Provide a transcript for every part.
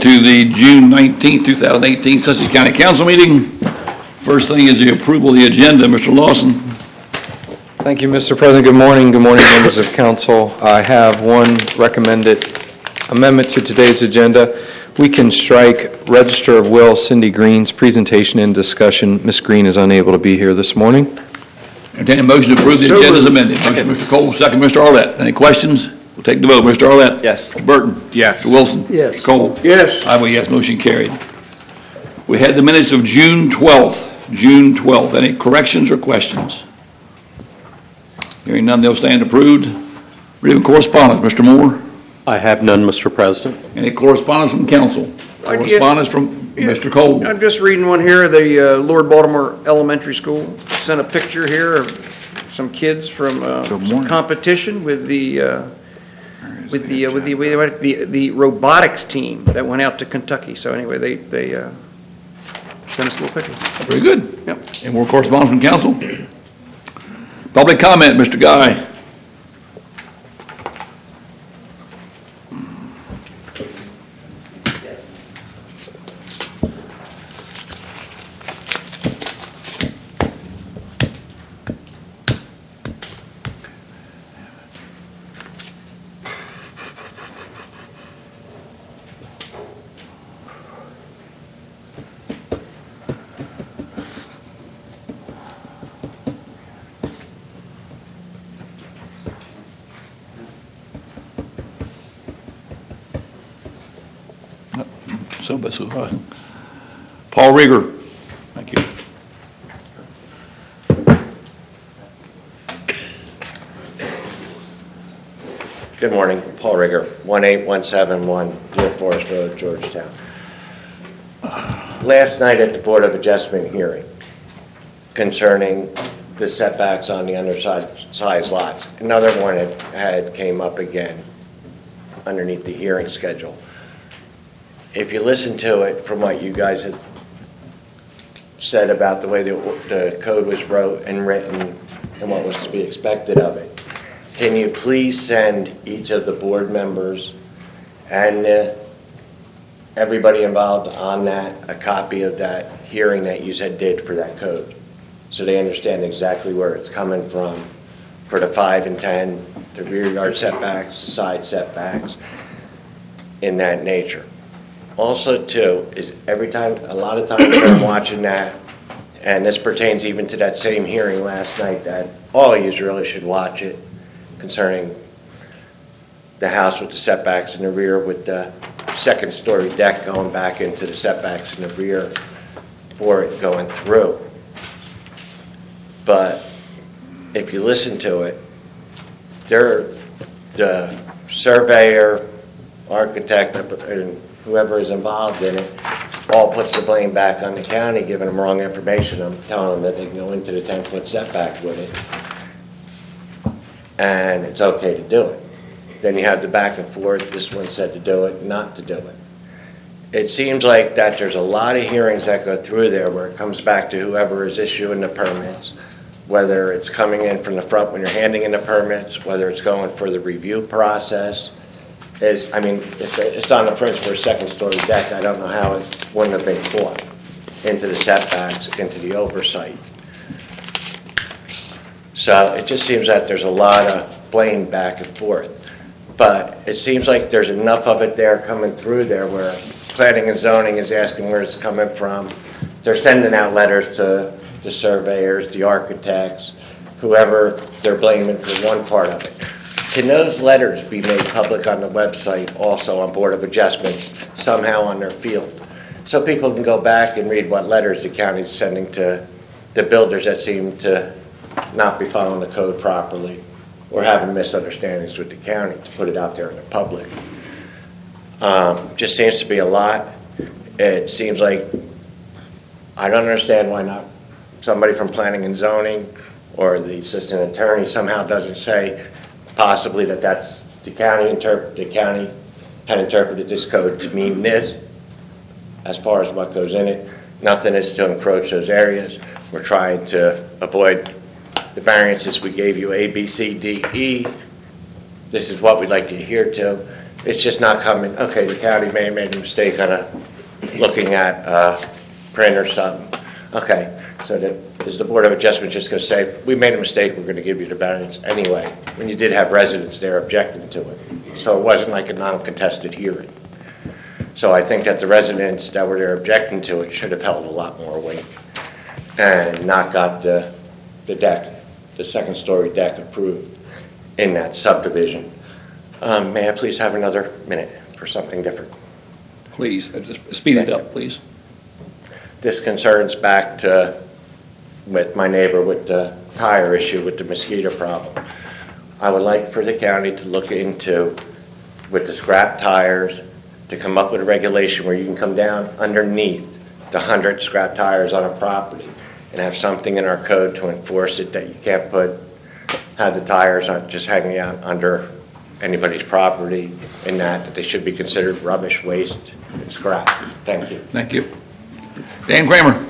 to the June 19th, 2018 Sussex County Council meeting. First thing is the approval of the agenda. Mr. Lawson. Thank you, Mr. President. Good morning, members of council. I have one recommended amendment to today's agenda. We can strike Register of Will Cindy Green's presentation and discussion. Ms. Green is unable to be here this morning. Entertain a motion to approve the agenda as amended. Motion, Mr. Cole, second, Mr. Arlett. Any questions? We'll take the vote. Mr. Arlett? Yes. Mr. Burton? Yes. Mr. Wilson? Yes. Mr. Cole? Yes. I vote yes, motion carried. We had the minutes of June 12th. June 12th. Any corrections or questions? Hearing none, they'll stand approved. Reading of correspondence, Mr. Moore. I have none, Mr. President. Any correspondence from council? Correspondence from Mr. Cole. I'm just reading one here. The Lord Baltimore Elementary School sent a picture here of some kids from some competition with the robotics team that went out to Kentucky. So anyway, they sent us a little picture. Very good. Yep. Any more correspondence from council? Public comment, Mr. Guy. Paul Rieger. Thank you. Good morning, Paul Rieger, 18171 Near Forest Road, Georgetown. Last night at the Board of Adjustment hearing concerning the setbacks on the undersized lots, another one had came up again underneath the hearing schedule. If you listen to it from what you guys had said about the way the code was wrote and written and what was to be expected of it, can you please send each of the board members and everybody involved on that a copy of that hearing that you said did for that code, so they understand exactly where it's coming from for the 5 and 10, the rear yard setbacks, the side setbacks, in that nature. Also, too, is a lot of times when I'm watching that, and this pertains even to that same hearing last night, that all of you really should watch it, concerning the house with the setbacks in the rear with the second-story deck going back into the setbacks in the rear for it going through. But if you listen to it, the surveyor, architect, and whoever is involved in it all puts the blame back on the county, giving them wrong information. I'm telling them that they can go into the 10-foot setback with it, and it's okay to do it. Then you have the back and forth, this one said to do it, not to do it. It seems like that there's a lot of hearings that go through there where it comes back to whoever is issuing the permits, whether it's coming in from the front when you're handing in the permits, whether it's going for the review process. If it's on the prints for a second-story deck, I don't know how it wouldn't have been caught into the setbacks, into the oversight. So it just seems that there's a lot of blame back and forth. But it seems like there's enough of it there coming through there where planning and zoning is asking where it's coming from. They're sending out letters to the surveyors, the architects, whoever they're blaming for one part of it. Can those letters be made public on the website also on Board of Adjustments, somehow on their field? So people can go back and read what letters the county's sending to the builders that seem to not be following the code properly or having misunderstandings with the county, to put it out there in the public. Just seems to be a lot. It seems like, I don't understand why not somebody from planning and zoning or the assistant attorney somehow doesn't say possibly that's the county had interpreted this code to mean this as far as what goes in it. Nothing is to encroach those areas. We're trying to avoid the variances we gave you, A, B, C, D, E. This is what we'd like to adhere to. It's just not coming, okay, the county may have made a mistake on looking at print or something. Okay, so is the Board of Adjustment just going to say, we made a mistake, we're going to give you the variance anyway, when you did have residents there objecting to it? So it wasn't like a non-contested hearing. So I think that the residents that were there objecting to it should have held a lot more weight and not got the deck, the second-story deck approved in that subdivision. May I please have another minute for something different? Please, just speed it up, please. This concerns back to, with my neighbor with the tire issue with the mosquito problem. I would like for the county to look into, with the scrap tires, to come up with a regulation where you can come down underneath the 100 scrap tires on a property and have something in our code to enforce it, that you can't have the tires just hanging out under anybody's property, and that they should be considered rubbish, waste, and scrap. Thank you. Thank you. Dan Kramer.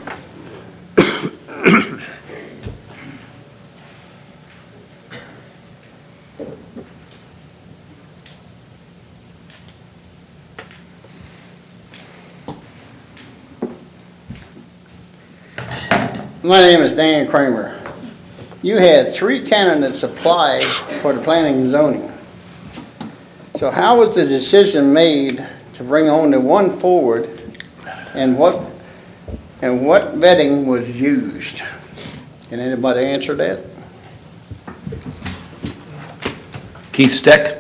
My name is Dan Kramer. You had 3 candidates apply for the planning and zoning. So how was the decision made to bring only one forward, and what vetting was used? Can anybody answer that? Keith Steck.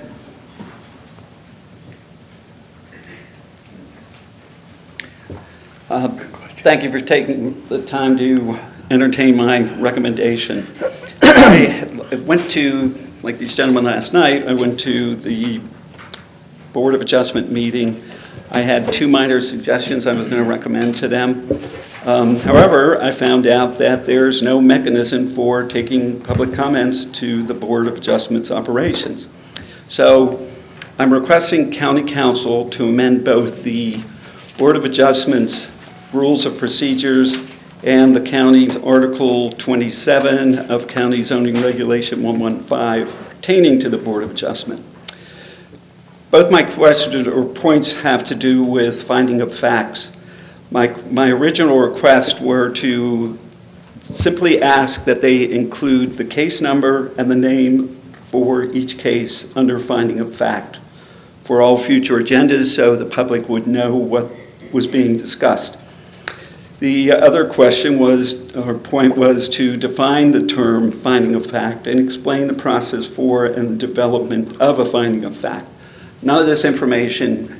Thank you for taking the time to entertain my recommendation. I went to, like these gentlemen last night, I went to the Board of Adjustment meeting. I had 2 minor suggestions I was going to recommend to them. However, I found out that there's no mechanism for taking public comments to the Board of Adjustment's operations. So I'm requesting County Council to amend both the Board of Adjustment's Rules of Procedures and the county's Article 27 of County Zoning Regulation 115 pertaining to the Board of Adjustment. Both my questions or points have to do with finding of facts. My original requests were to simply ask that they include the case number and the name for each case under finding of fact for all future agendas, so the public would know what was being discussed. The other question was, or point was, to define the term finding of fact and explain the process for and the development of a finding of fact. None of this information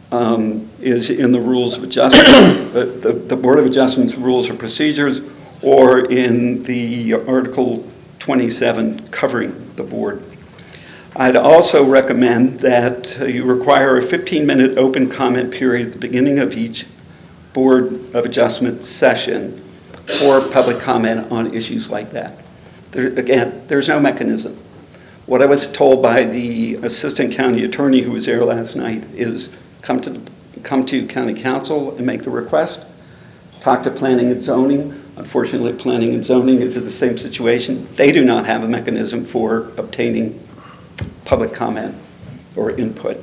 is in the Rules of Adjustment, the Board of Adjustment's Rules of Procedures, or in the Article 27 covering the board. I'd also recommend that you require a 15-minute open comment period at the beginning of each Board of Adjustment session for public comment on issues like that. Again, there's no mechanism. What I was told by the Assistant County Attorney who was there last night is come to County Council and make the request, talk to Planning and Zoning. Unfortunately, Planning and Zoning is in the same situation. They do not have a mechanism for obtaining public comment or input.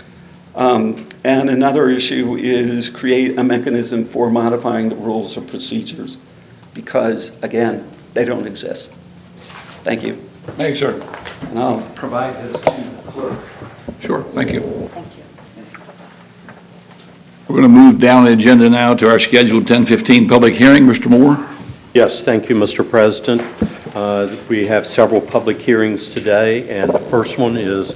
And another issue is create a mechanism for modifying the rules of procedures because, again, they don't exist. Thank you. Thank you, sir. And I'll provide this to the clerk. Sure, thank you. We're going to move down the agenda now to our scheduled 10:15 public hearing. Mr. Moore? Yes, thank you, Mr. President. We have several public hearings today, and the first one is